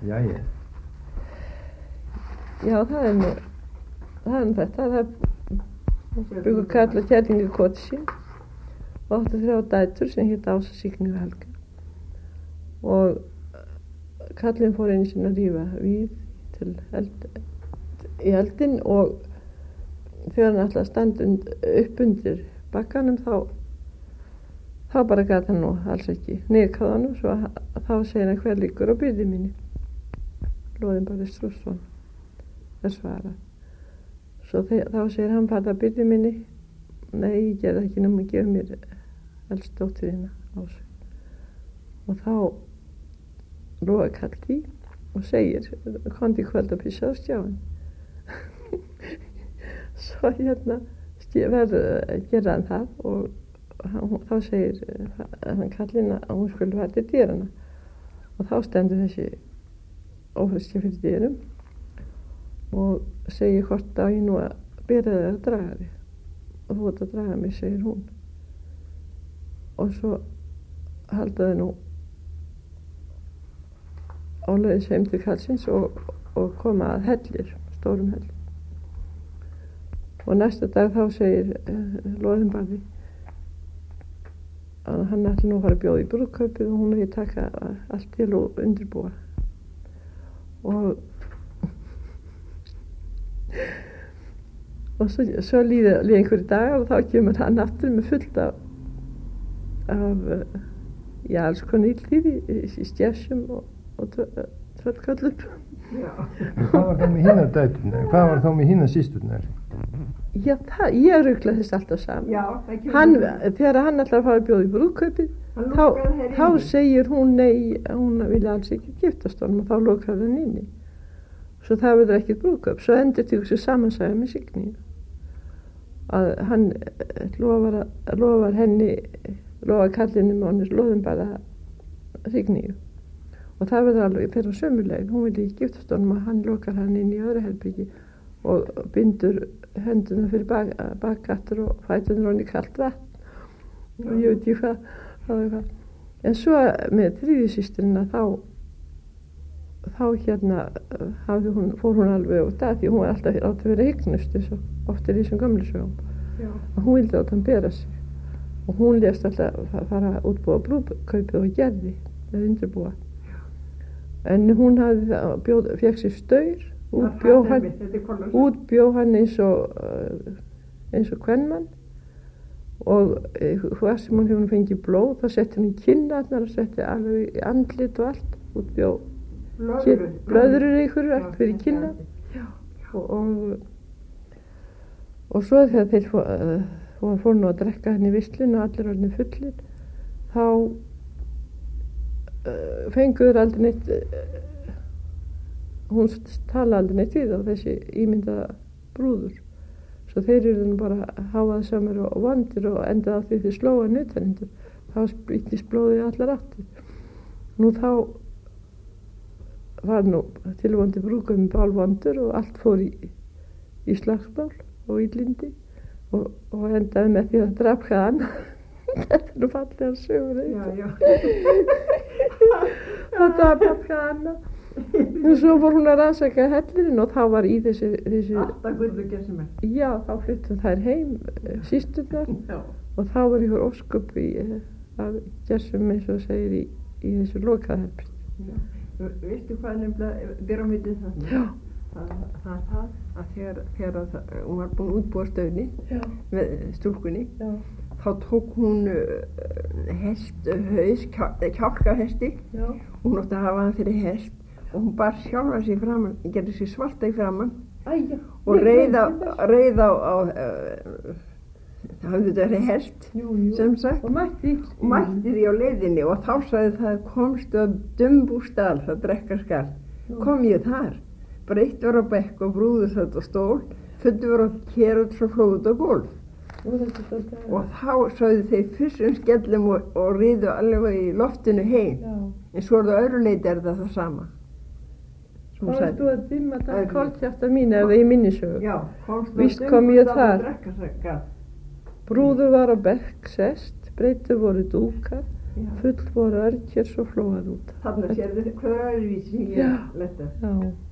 Jæja. Já, það er nú þetta. Það byggur karl og kærlingi koti sín og áttu 3 dætur sem hétt Ása, Signý og Helga. Og kallinn fór einu sinni að rífa víð í eldinn og þegar hann ætlaði að standa upp undir bakkanum þá bara gat hann nú alls ekki nekað honum, svo þá segir hann: hver liggur á byrði minni? Loðinn bara Strussson er svarað. Svo þá segir hann: bara byrði minni? Nei, ég gerði ekki nema að gefa mér elst dótturina Ásu. Og þá lofa kall í og segir: komdu í kvöld að pissa á stjáin. Svo gerði hann það og þá segir hann kallinn að hún skulle fara til dýrana og þá stendur þessi ófriskja fyrir dýrum og segir: hvort á ég nú að bera þér að draga þig? Og þú ert að draga mig, segir hún. Og svo halda þau nú áleiðis heim til kallsins og koma að hellir, stórum hellir. Og næsta dag þá segir Loðinn Barði að hann ætli nú að fara að bjóða í brúðkaupið og hún hefði taka allt til og undirbúa. Og svo líði einhverju dagar og þá kemur hann aftur með fullt af alls konar illífi í stjessum og tröllköllum. Hvað var þá með hinna dæturnar? Hvað var þá með hinna systurnar? Já, ég rugla þess alltaf saman. Já, þegar hann ætlar að fara að bjóða í brúðkaupið þá segir hún nei, hún vilja alls ekki giftast honum og þá lokar hann inni. Svo það verður ekkert brúðkaup. Svo endur til þessu samansæða með Signíu að hann lofar kallinum og hann Loðinn bara Signíu og það verður alveg þeirra sömulegin. Hún vilja ekki giftast honum og hann lokar hann inn í öðru herbyggi og bindur henduna fyrir bakkattur og fæturnar honni kalt vatn og ég veit ekki hvað. En svo með þriðju systurina þá fór hún alveg út af því hún var alltaf átt að vera hygnust eins og oft í þessum gömlu sögum. Og hún vildi átt hann bera sig og hún lést alltaf að fara að útbúa brúðkaupið og gerði með undirbúa. En hún fékk sér staur, útbjó hann eins og kvenmann og hvað sem hún hefur fengið blóð þá setti hann í kinnarnar og setti alveg í andlit og allt, útbjó blöðrur einhverju allt fyrir kynna og svo þegar þeir fór nú að drekka hann í visslinu og allir orðnir fullir þá fenguður aldrei neitt hún tala aldrei neitt við á þessi ímyndaða brúður svo þeir eru nú bara hávaðsamir og vondir og endaði á því þeir slóa nautanindur þá spýttist blóðið allar áttir. Nú þá var nú tilvondi brúðkaupið bálvondur og allt fór í slagsmál og illindi og endaði með því að drapka hann. Þetta er nú fallega sögur. Það drapka hann. Og svo fór hún að rannsaka hellirinn og þá var í þessi alltaf guðu gerðsumir. Já, þá fluttum þær heim systurnar og þá var ykkur ósköp af gerðsum eins og segir í þessu lokaðherbergi. Veistu hvað nefnilega byrja á milli það? Já. Það er það að þegar hún var búin að útbúa stöðni með stúlkunni þá tók hún haus, kjálkahesti og hún átti að hafa hann fyrir hest og hún bar sjálfa sig framan, gerði sig svarta í framan og reið á það hafði þetta verið hest sem sagt og mætti því á leiðinni og þá sagði það komstu að Dumbúsdal það drekka skal kom ég þar breytt var á bekk og brúður satt á stól fullu var á kerut svo flóð á gólf og þá sagði þeir fyrstum skellum og riðu alveg í loftinu heim en svo er það öðru leiti er það sama. Þá varst þú að dimma það koltjafta mín eða í minnisögu. Já, víst kom ég þar. Brúður var á bekk sest, breytur voru dúkar, full voru örkir svo flóað út. Þannig sér þið hvað er öðruvísi sem ég letta. Já.